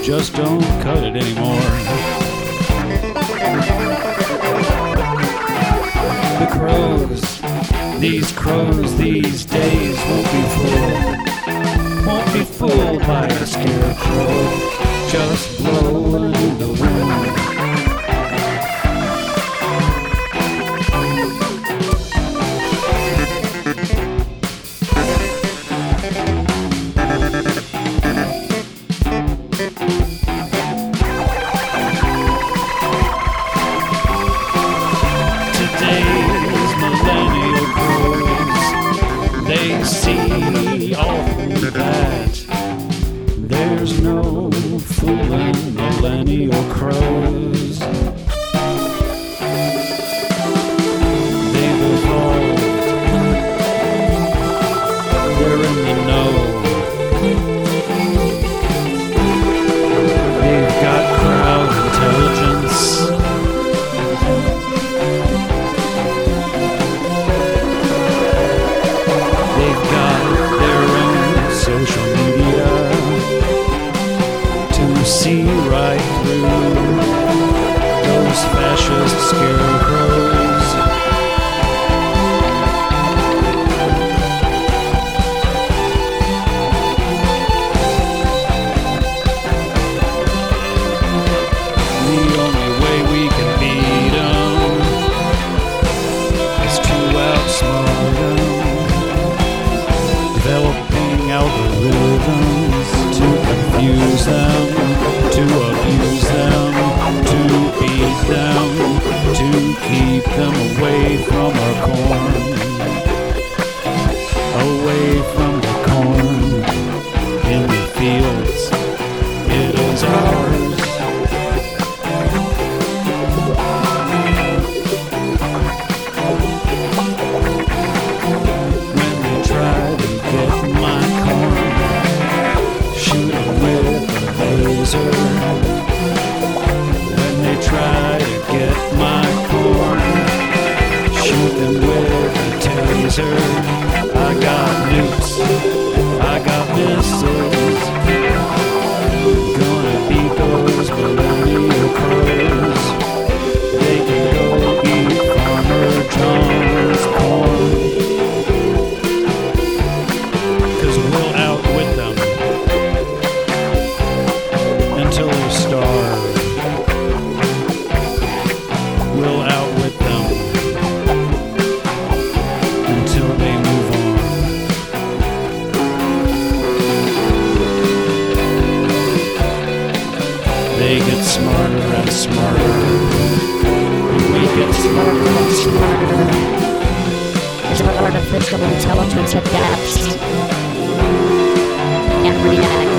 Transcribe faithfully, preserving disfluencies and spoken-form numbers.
just don't cut it anymore. The crows, these crows these days won't be fooled, won't be fooled by a scarecrow just blowing in the wind. Today's millennial crows, they see all through that. There's no fooling millennial crows. They've evolved, they're in the know. They've got crowd intelligence. They've got their own social media to see right through those fascist scarecrows. The only way we can beat them is to outsmart them, developing algorithms to confuse them, to abuse them, to beat them, to keep them away from our corn, away from the corn in the fields. It is ours. When they try to get my corn, shoot 'em with a laser. When they try to get my corn, shoot them with a taser. I got nukes, I got missiles. Gonna beat those millennial crows. They can go eat Farmer John's corn, 'cause we'll outwit them until they starve. We'll outwit them until they move on. They get smarter and smarter. We get smarter and smarter. As our artificial intelligence adapts and reacts